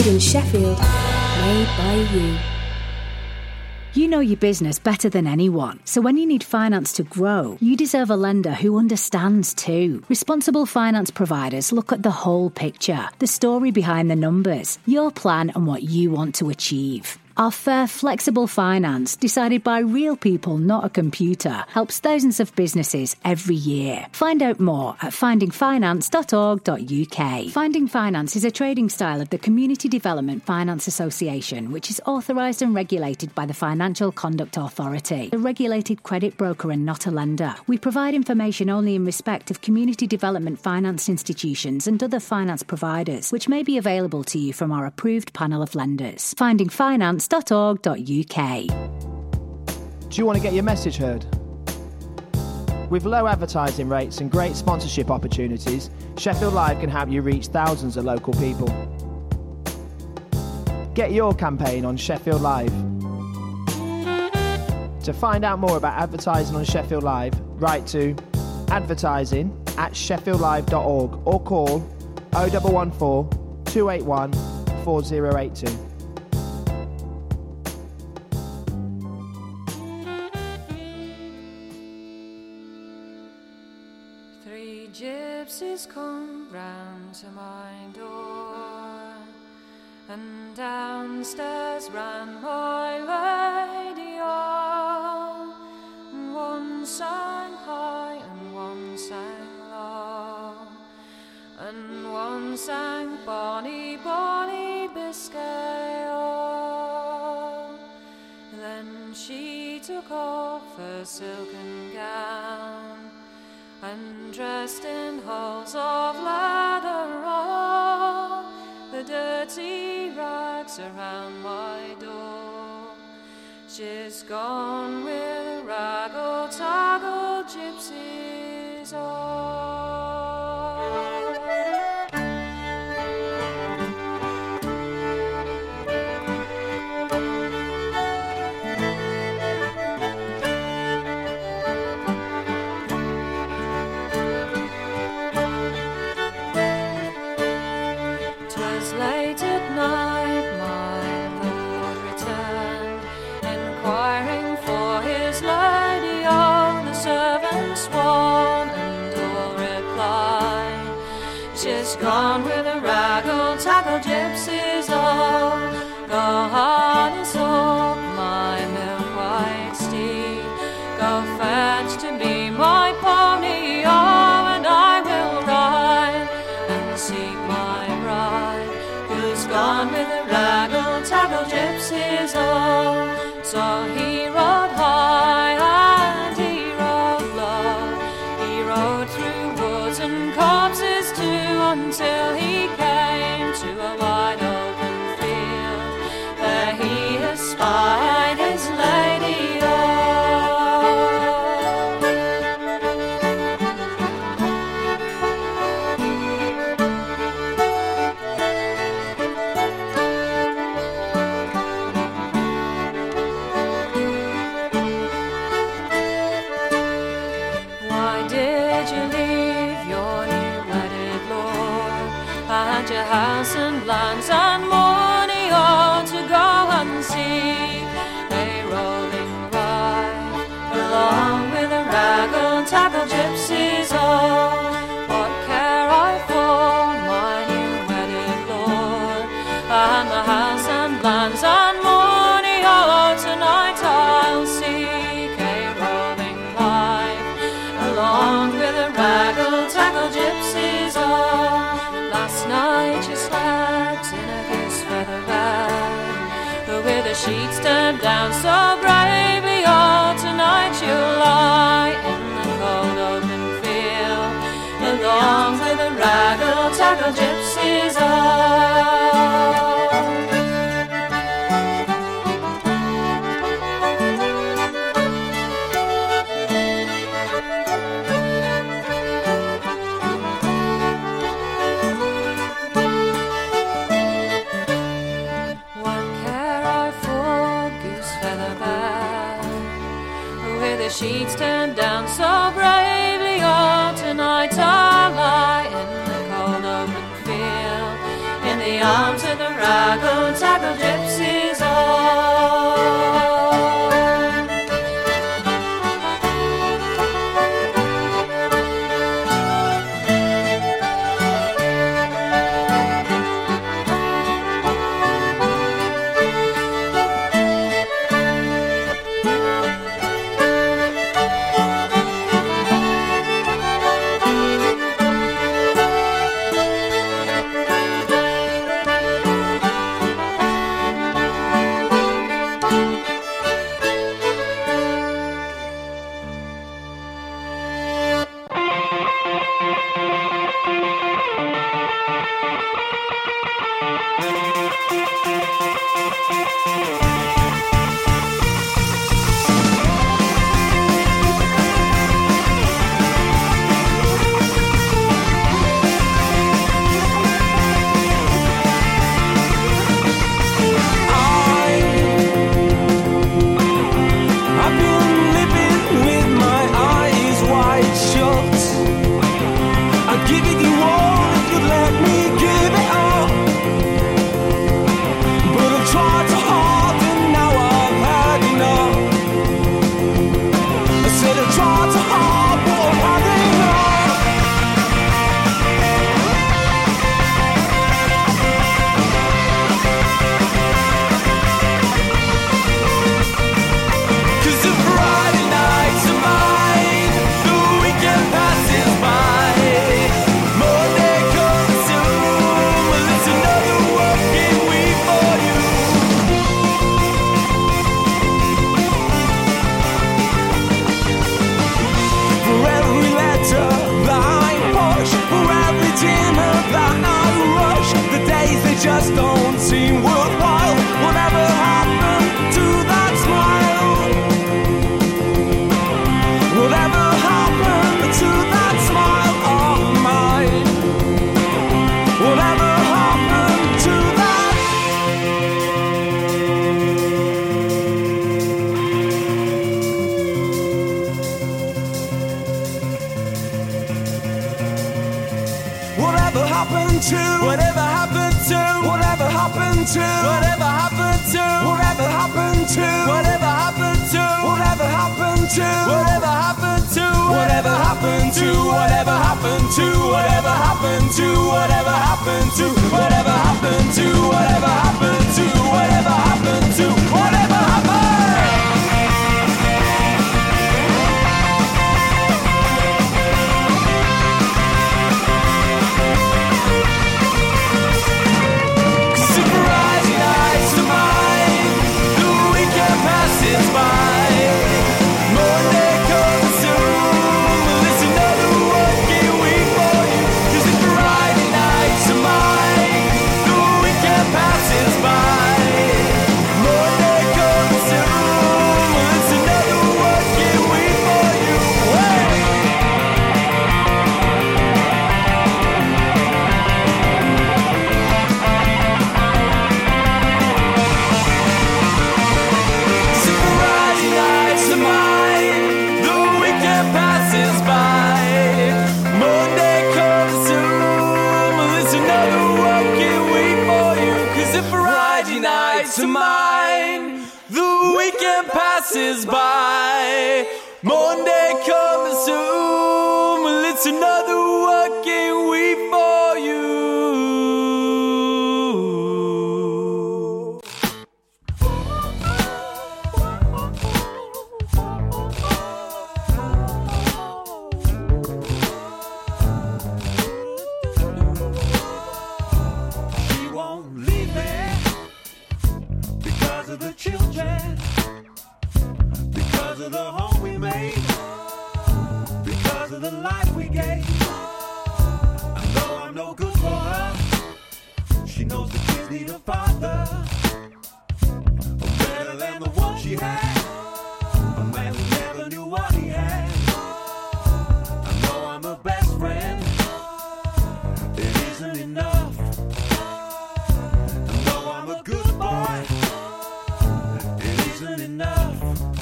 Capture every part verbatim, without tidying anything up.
made in Sheffield, made by you. You know your business better than anyone, so when you need finance to grow, you deserve a lender who understands too. Responsible finance providers look at the whole picture, the story behind the numbers, your plan and what you want to achieve. Our fair, flexible finance, decided by real people, not a computer, helps thousands of businesses every year. Find out more at finding finance dot org dot U K. Finding Finance is a trading style of the Community Development Finance Association, which is authorised and regulated by the Financial Conduct Authority, a regulated credit broker and not a lender. We provide information only in respect of community development finance institutions and other finance providers, which may be available to you from our approved panel of lenders. Finding Finance dot org dot U K. Do you want to get your message heard? With low advertising rates and great sponsorship opportunities, Sheffield Live can help you reach thousands of local people. Get your campaign on Sheffield Live. To find out more about advertising on Sheffield Live, write to advertising at sheffield live dot org or call oh one one four, two eight one, four oh eight two. Three gypsies come round to my door, and downstairs ran my lady all. One sang high and one sang low, and one sang bonny, bonny Biscay. Oh. Then she took off her silken gown, and dressed in hulls of leather all the dirty rags around my door. She's gone with raggle-taggle gypsies all. Late at night my lord returned, inquiring for his lady. All the servants sworn and all replied, she's gone with the raggle-taggle gypsies all. Go harness up my milk-white steed, go fetch to me my pony, oh, and I will ride and seek my bride, who's gone with the raggle-taggle gypsies all. So he rode high and he rode low, he rode through woods and copses too, until he came to a wide open field. There he espied his lady all. Your house and lands and money all to go and see a rolling ride along with the raggle-taggle gypsies all. What care I for my new wedded lord, and the house and lands and money all? Tonight I'll seek a rolling life along with the raggle-taggle gypsies all. Last night you slept in a goose feather bed, with the sheets turned down so bravely. Oh, tonight you'll lie in the cold open field, along with the raggle-taggle gypsies all. The sheets turned down so bravely, oh, tonight I'll lie in the cold open field, in the arms of the raggle tackle gypsies on. Just don't seem worthwhile. Whatever happened to that smile? Whatever happened to that smile of mine? Whatever happened to that? Whatever happened to? Whatever happened to? Whatever happened to? Whatever happened to? Whatever happened to? Whatever happened to? Whatever happened to? Whatever happened to? Whatever happened to? Whatever happened to? Whatever happened to? Whatever happened to? Whatever happened to? Whatever happened to? Whatever happened to? Whatever happened? To mine, the weekend passes by. Monday comes soon. Well, it's another working week for you. She won't leave me. Because of the children, because of the home we made, because of the life we gave. I know I'm no good for her. She knows the kids need a father, better than the one she had, a man who never knew what he had. I know I'm her best friend. It isn't enough. I know I'm a good boy. It isn't enough.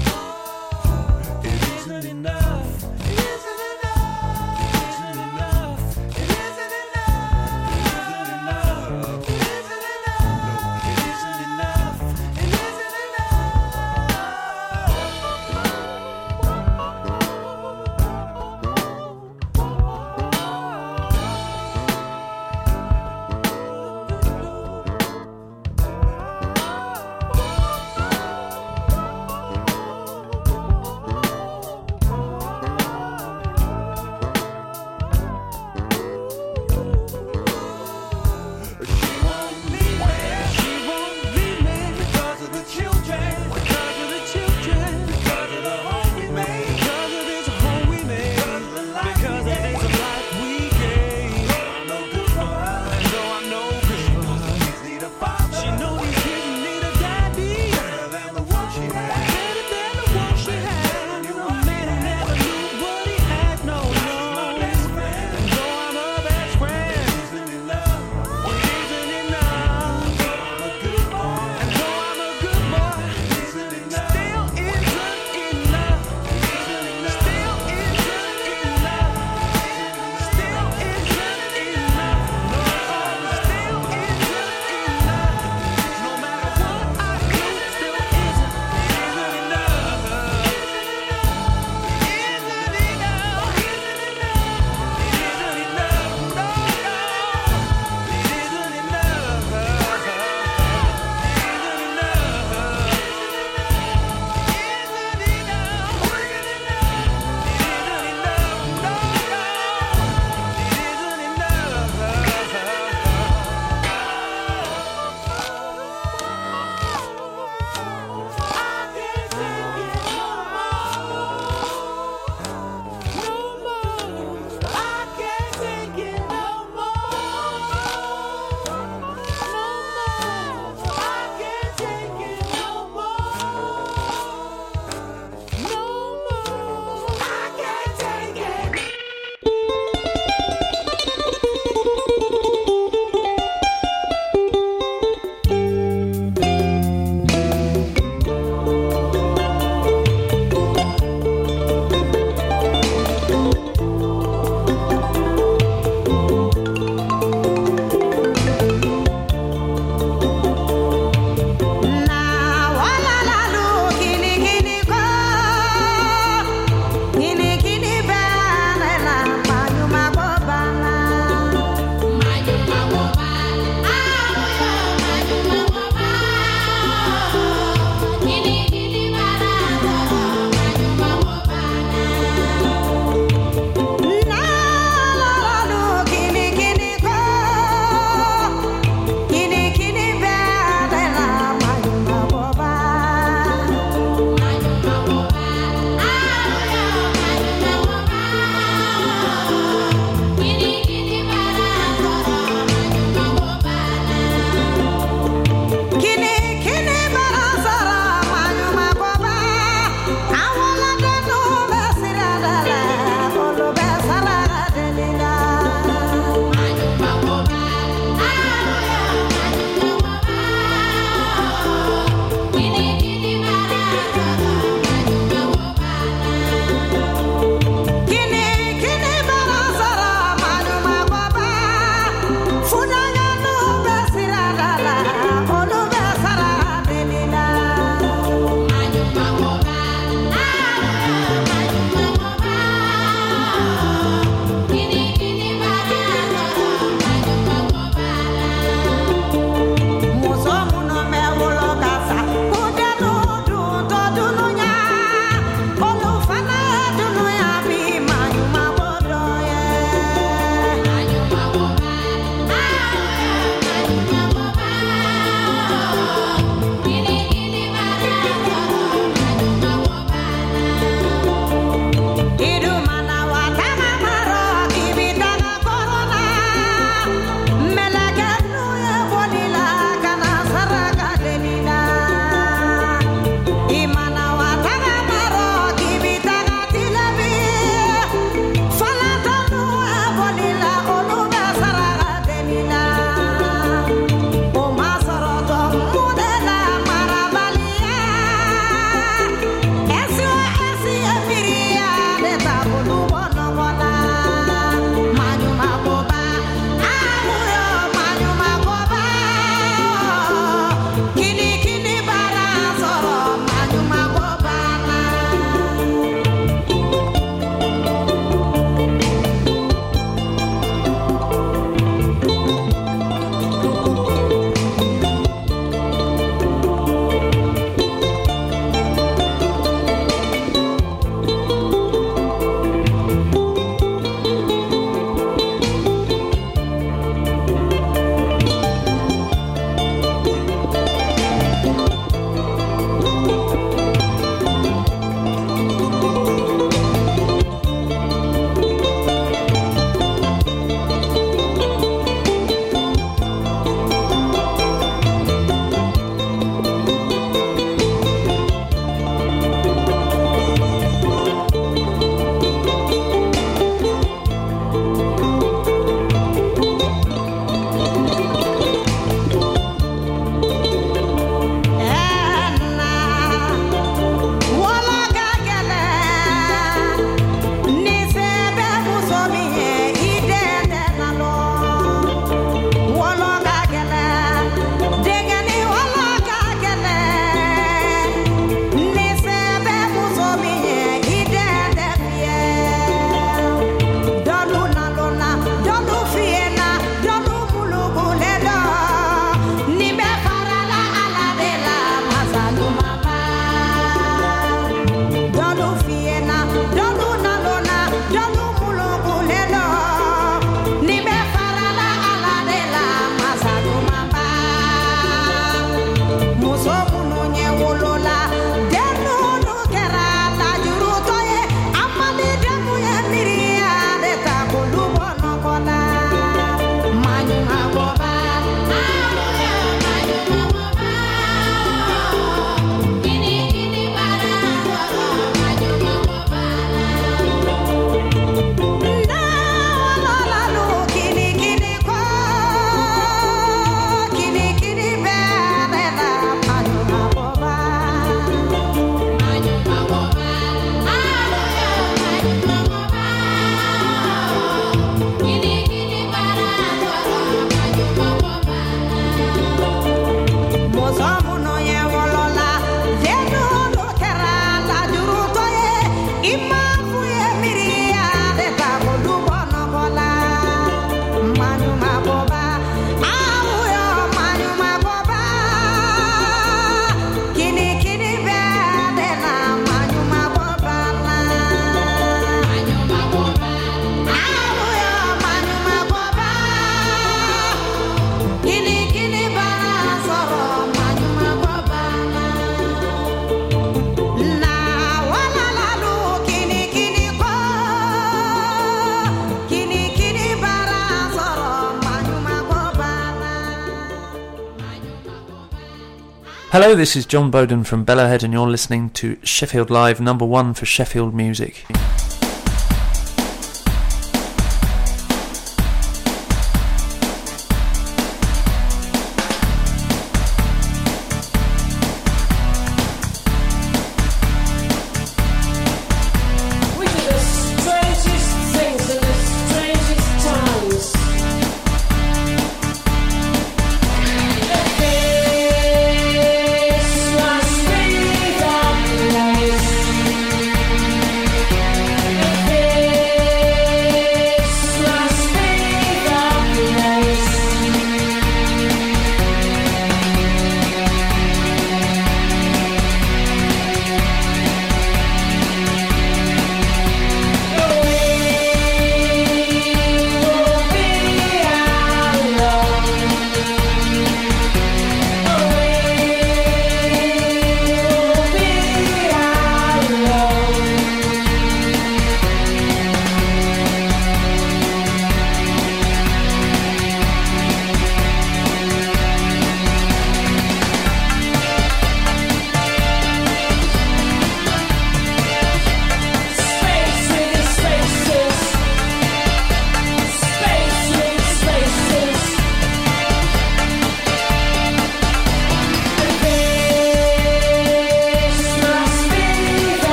It isn't enough. It isn't enough. It isn't enough. It isn't enough. It isn't enough. It isn't enough. It isn't Hello, this is John Bowden from Bellowhead and you're listening to Sheffield Live, number one for Sheffield music. This must be the place.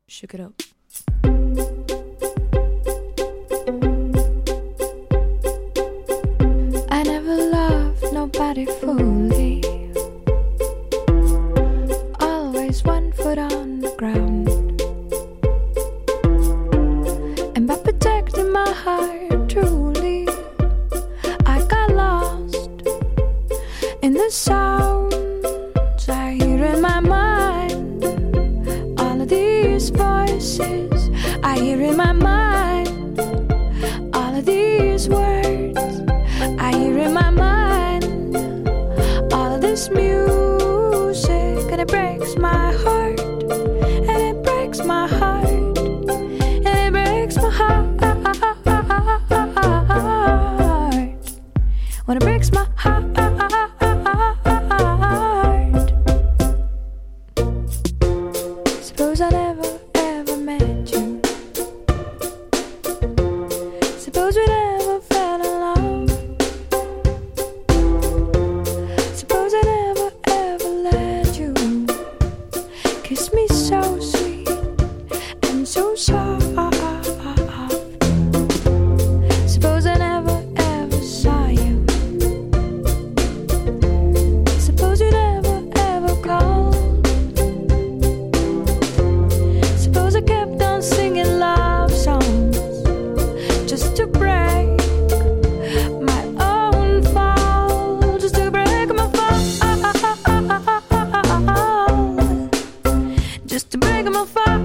shook it up. I never loved nobody fully. Always one foot on the ground. And by protecting my heart truly, I got lost in the sounds I hear in my mind. All of these voices I hear in my mind. All of these words I hear in my mind. All of this music, and it breaks my heart. And it breaks my heart. And it breaks my heart. When it breaks my heart. Suppose I never ever met you. Suppose we never fell in love. Suppose I never ever let you kiss me so sweet and so soft. Suppose I never ever saw you. Suppose you never ever called. Suppose I kept on singing love songs just to break my own fall, just to break my fall, just to break my fall,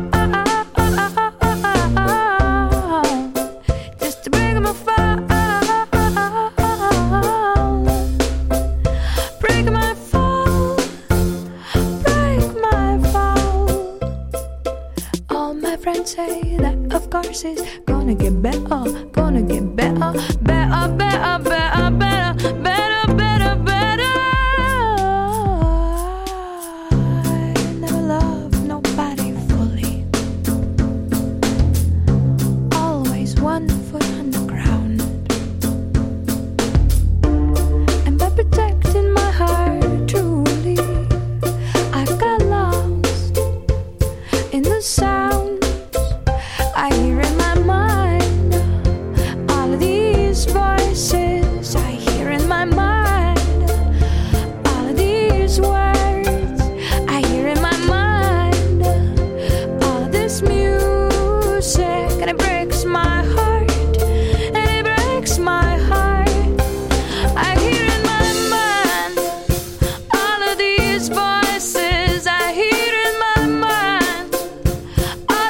just to break my fall, break my fall, break my fall. All my friends say that of course it's gonna get better, gonna get better, better, better, better, better, better, better, better. I never loved nobody fully. Always one foot on the ground. And by protecting my heart truly, I got lost in the sounds I hear in my mind. All of these voices I hear in my mind. All of these words I hear in my mind. All of this music, and it breaks my heart. And it breaks my heart. I hear in my mind. All of these voices I hear in my mind. All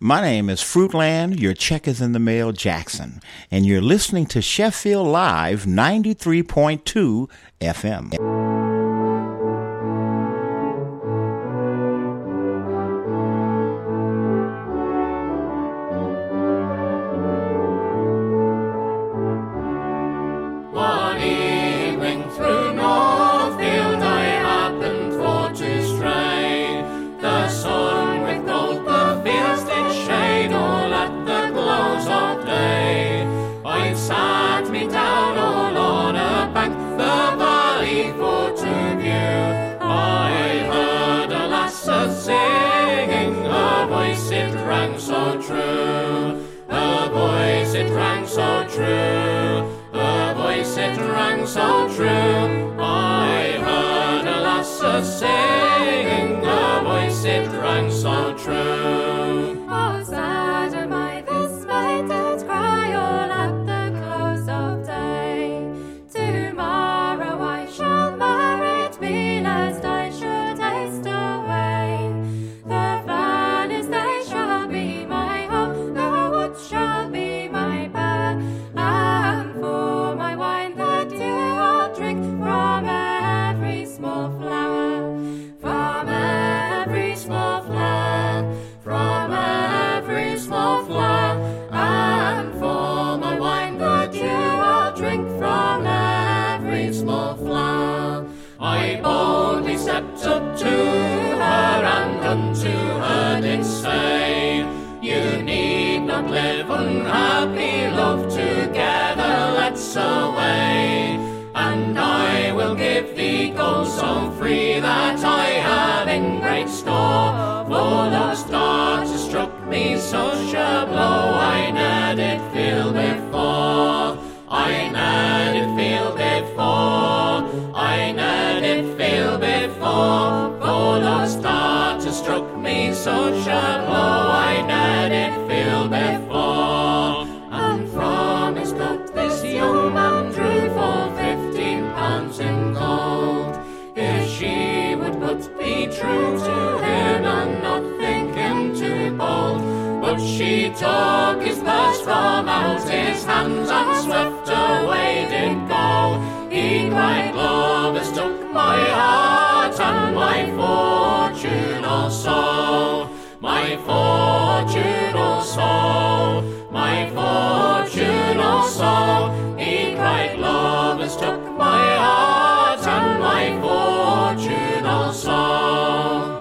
My name is Fruitland, your check is in the mail, Jackson, and you're listening to Sheffield Live ninety-three point two F M. One evening through Northfield I happened for to stray. The sun with gold the fields did shade all at the close of day. I sat me down all on a bank, the valley for to view. I heard a lass a singing, her voice it rang so true. Her voice it rang so true. Her voice it rang so true. I heard a lass a singing, her voice it rang so true. Oh, sad am I, this maid did cry all at the close of day. Tomorrow I shall married be, lest I should haste away. The valleys they shall be my home, the woods shall be my bed, and for my wine the dew I'll drink from every small flower, from every small flower, from every small flower, and for my wine the dew I'll drink from every small flower. I boldly stepped up to her and unto her did say, you need not live unhappy, love, together let's away. And I will give thee gold so free that I have in great store. For those darts struck me such a blow I ne'er did feel before. I ne'er did feel before. I ne'er did feel before. For those darts struck me such a blow I ne'er did feel before. And from his coat this young man drew for fifteen pounds in gold. If she would but be true to him and not think him too bold. But she took his purse from out his hands and swept away did go. He cried, love has took my heart and my fortune also. My fortune also. My fortune also. He cried, love has took my heart and my fortune also.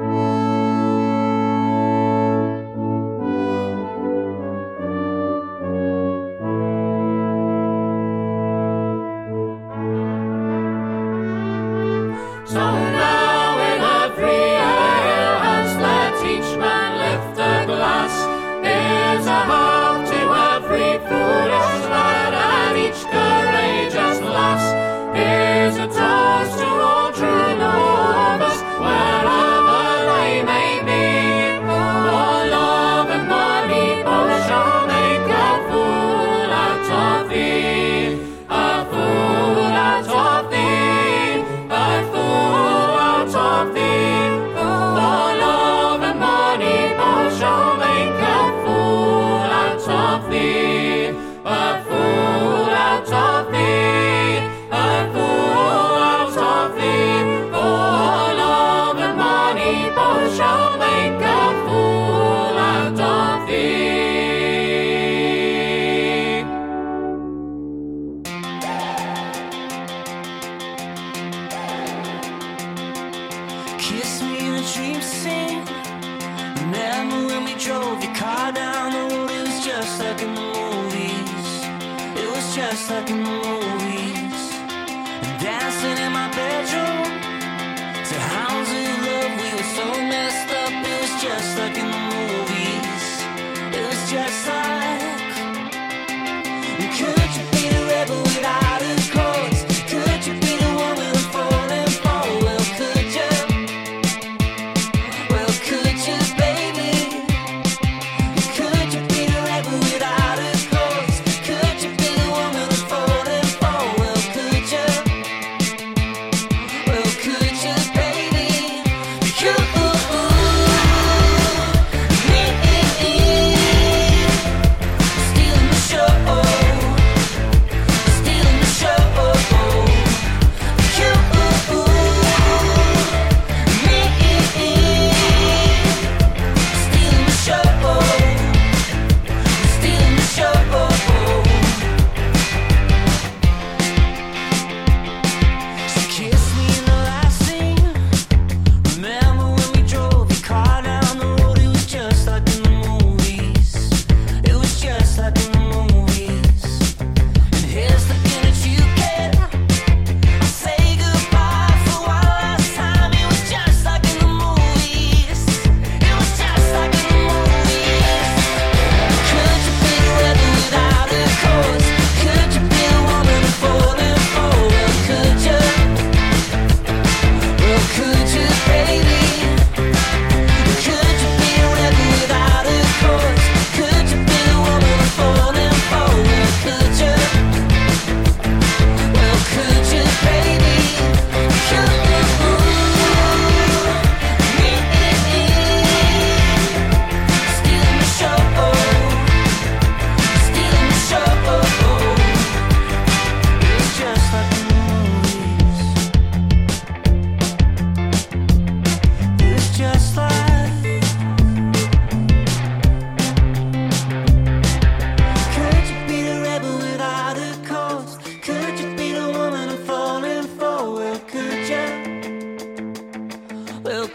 So now in every alehouse let each man lift a glass. Here's a health to every foolish lad and each courageous lass. Here's a toast to all true lovers wherever they may be. For love and money both shall make a fool out of thee. A fool out of thee. A fool out of thee. For love and money both shall make a fool out of thee. A fool out of thee. A fool out of thee. For love and money both shall make a fool out of thee. Kiss me in a dream scene. Remember when we drove your car down the road? It was just like in the movies. It was just like in the movies. And dancing in my bedroom to hounds of love. We were so messed up. It was just like in the movies. It was just like. Could you be the rebel without a cause? Could you be the one we're falling for? Well, could you? Well, could you, baby? Could you be the rebel without a cause? Could you be the one we're falling for?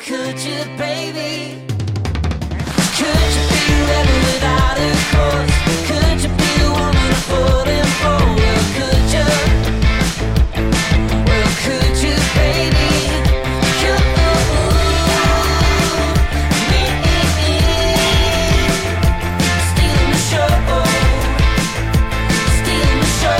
could you, baby? Could you be a rebel without a cause? Could you be the woman I'm falling for? Well, could you? Well, could you, baby? You, me, stealing the show, stealing the show.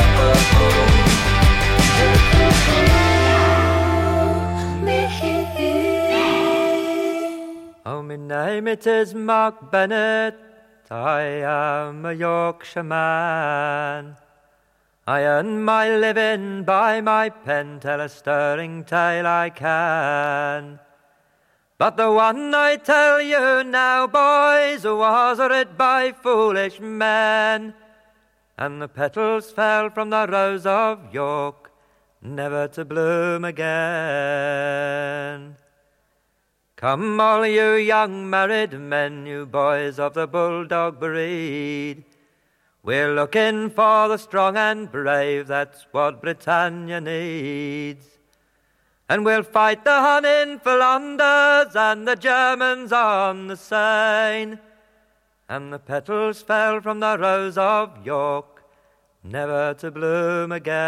Oh, my name it is Mark Bennett, I am a Yorkshire man. I earn my living by my pen, tell a stirring tale I can. But the one I tell you now, boys, was writ by foolish men, and the petals fell from the rose of York, never to bloom again. Come all you young married men, you boys of the bulldog breed, we're looking for the strong and brave, that's what Britannia needs. And we'll fight the Hun in Flanders and the Germans on the Seine. And the petals fell from the rose of York, never to bloom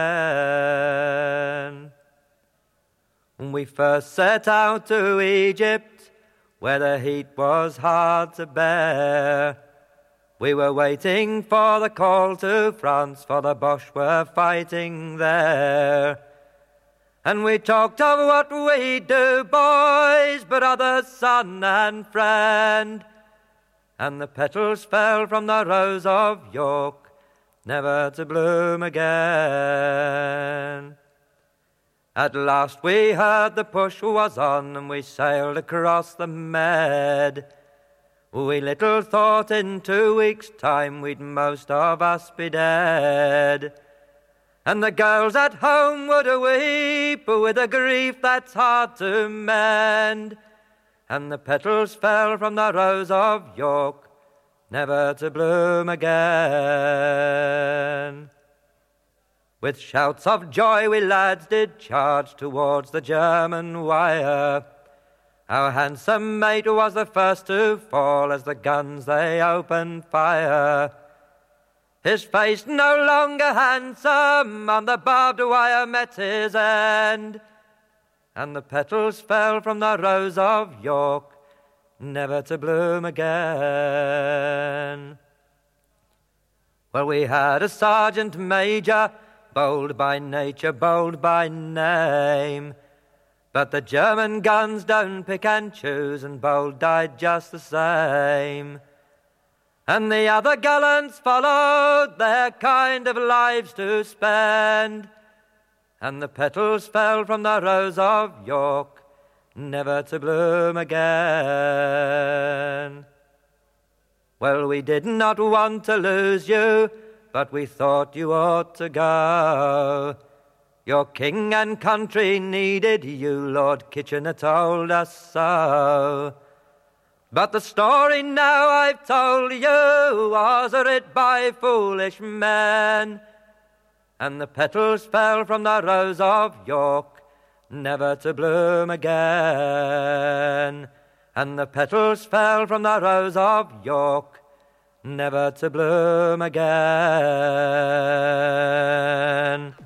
again. We first set out to Egypt, where the heat was hard to bear. We were waiting for the call to France, for the Boche were fighting there. And we talked of what we'd do, boys, brother, son and friend. And the petals fell from the rose of York, never to bloom again. At last we heard the push was on, and we sailed across the Med. We little thought in two weeks' time we'd most of us be dead. And the girls at home would weep with a grief that's hard to mend. And the petals fell from the rose of York, never to bloom again. With shouts of joy we lads did charge towards the German wire. Our handsome mate was the first to fall as the guns they opened fire. His face no longer handsome, on the barbed wire met his end. And the petals fell from the rose of York, never to bloom again. Well, we had a sergeant major, bold by nature, bold by name. But the German guns don't pick and choose, and bold died just the same. And the other gallants followed their kind of lives to spend. And the petals fell from the rose of York, never to bloom again. Well, we did not want to lose you, but we thought you ought to go. Your king and country needed you, Lord Kitchener told us so. But the story now I've told you was writ by foolish men, and the petals fell from the rose of York, never to bloom again. And the petals fell from the rose of York, never to bloom again.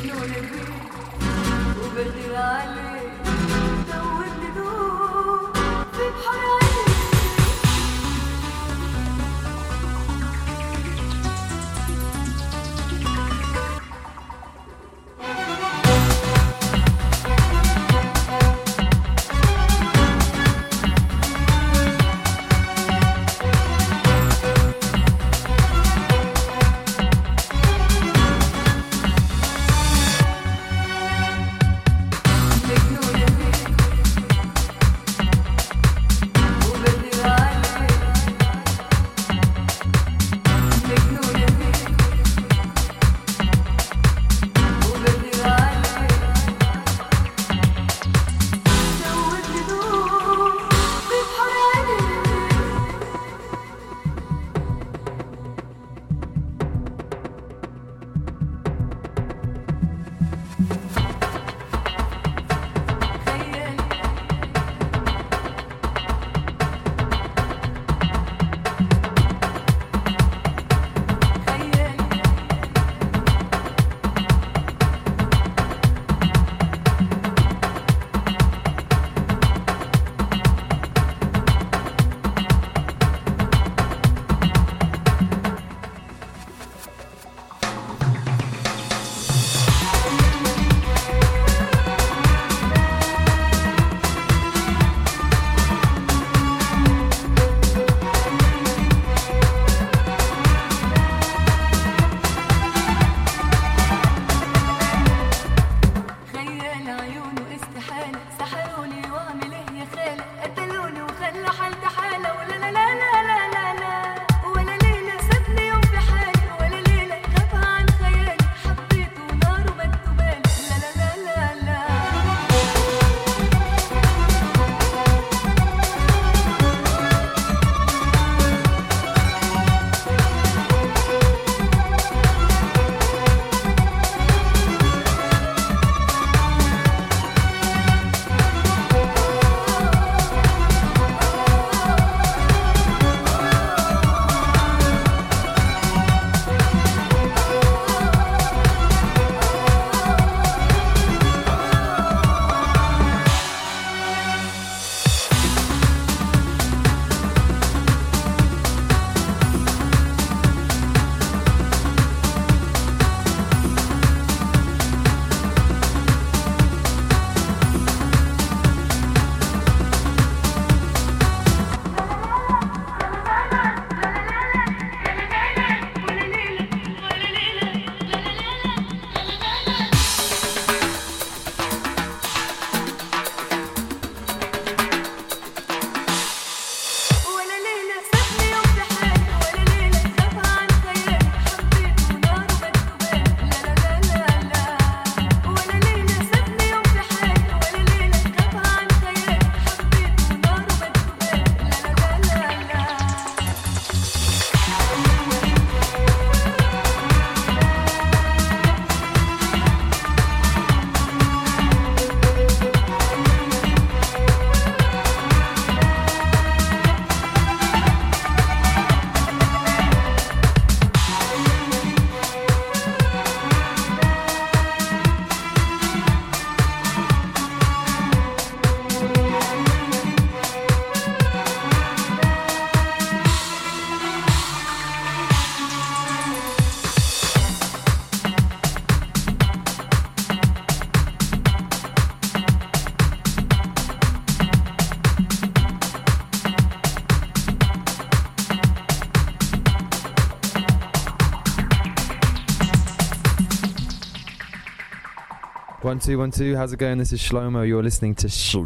One, two, one, two. How's it going? This is Shlomo. You're listening to Sh-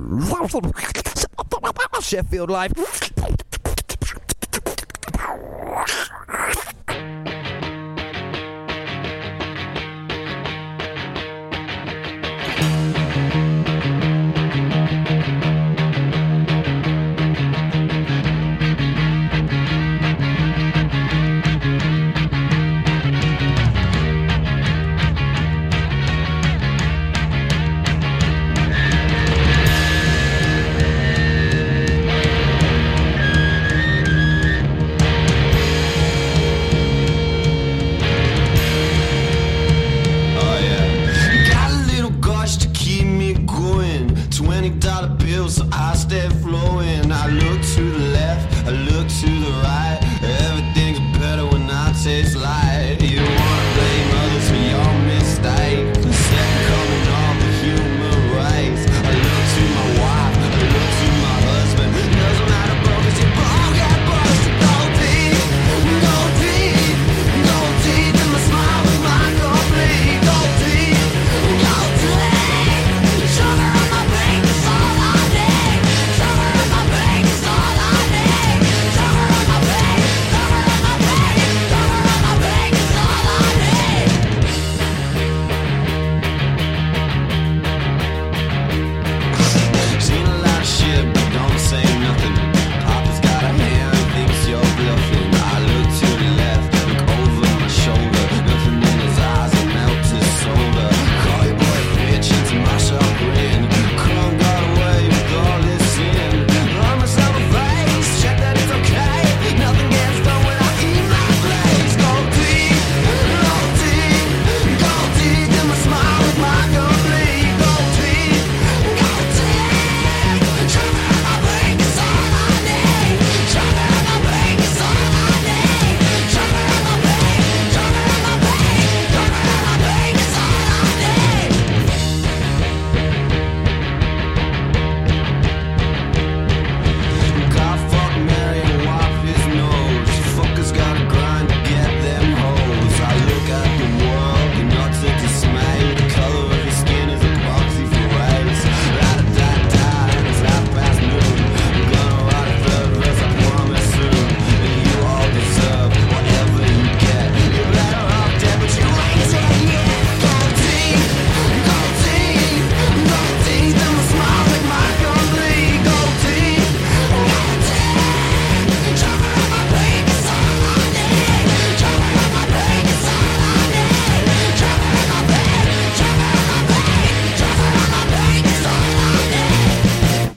Sheffield Live. look to the left, I look to the right. Everything's better when I taste light. You wanna blame others for your mistakes, the second coming of the human race. I look to my wife, I look to my husband. Doesn't matter, bro, 'cause you both got busted. Go deep, go deep, go deep in my smile with my complete. Go deep, go deep. Sugar on my brain is all I need. Sugar on my brain is all I need. Sugar on my brain, sugar on my brain, sugar on my brain is all I need. Seen a lot of shit, but don't say nothing. Papa's got a hand, thinks you're bluffing. I look to the left, look over my shoulder. Nothing in his eyes, I melt his soda. Call your boy a bitch, it's my sharp grin. Crumb got away with all his sin. Run myself a face, check that it's okay. Nothing gets done when I eat my place. Go deep, go deep, go deep in my smile with my complete. Go deep, go deep. Sugar on my brain is all I need. Sugar on my brain is all I need. Sugar on my brain, sugar on my brain, sugar on my brain is all I need. God fuck Mary and wipe his nose. Fuckers gotta grind to get them hoes. I look at the world and not to dismay. The color of his skin is a proxy for race. Ra-da-da-da, it's half past noon. I'm gonna write a third verse, I promise soon. And you all deserve whatever you get. You're better off dead, but you ain't dead yet. Go deep, go deep, go deep in my smile with my complete. Go deep, go deep. Sugar on my brain is all I need. Sugar on my brain is all I need. Sugar on my brain, sugar on my brain, sugar on my brain is all I need.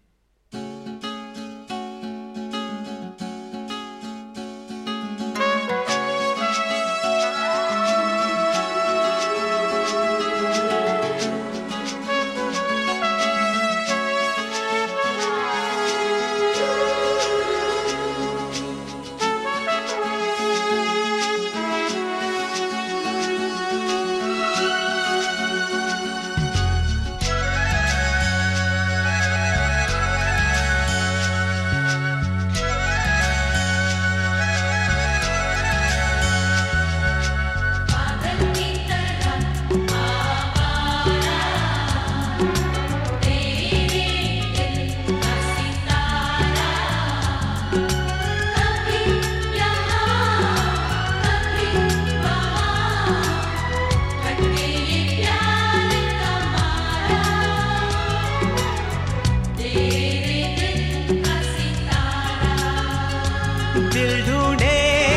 दिल ढूंढे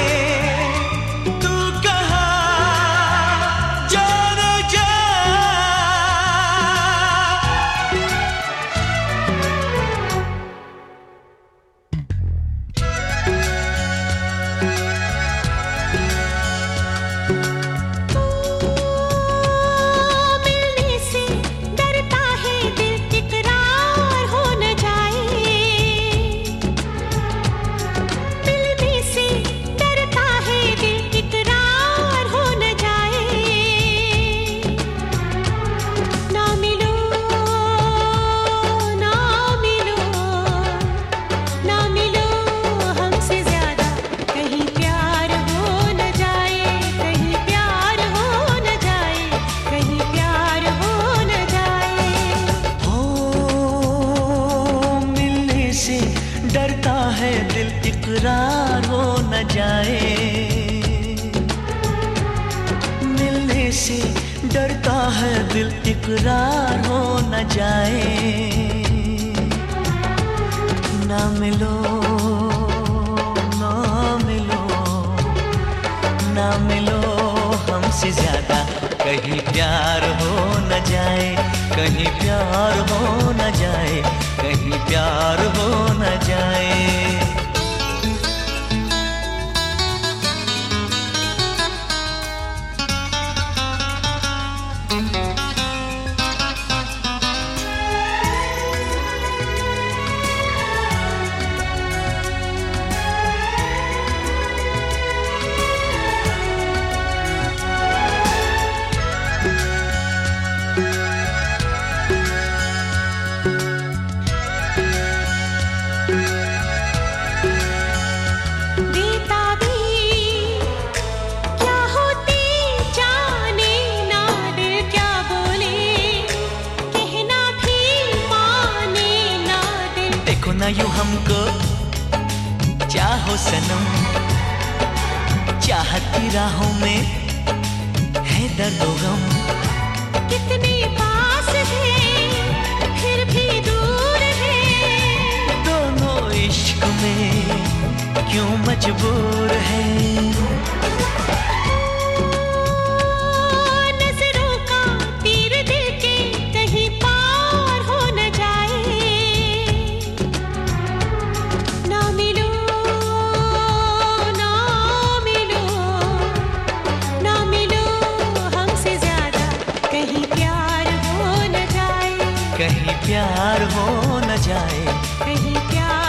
तू कहाँ जाने जा। मिलने से डरता है दिल, इकरार हो न जाए। मिलने से डरता है दिल, इकरार हो न जाए। ना मिलो, ना मिलो, ना मिलो हमसे ज्यादा। कहीं प्यार हो न जाए, कहीं प्यार हो न जाए, कहीं प्यार हो न जाए। हो मिलने से डरता है दिल, इकरार हो न जाए। मिलने से डरता है दिल, इकरार हो न जाए। ना मिलो, ना मिलो, ना मिलो हमसे ज्यादा। कहीं प्यार हो न जाए, कहीं प्यार हो न जाए, कहीं प्यार हो न जाए। देखो ना यूं हमको, चाहो सनम, चाहत की राहों में है दर्द व गम। कितने पास थे फिर भी दूर है, दोनों इश्क में क्यों मजबूर है। नजरों का तीर दिल के कहीं पार हो न जाए, ना मिलो ना मिलो ना मिलो हमसे ज्यादा, कहीं प्यार हो न जाए, कहीं प्यार हो न जाए, कहीं प्यार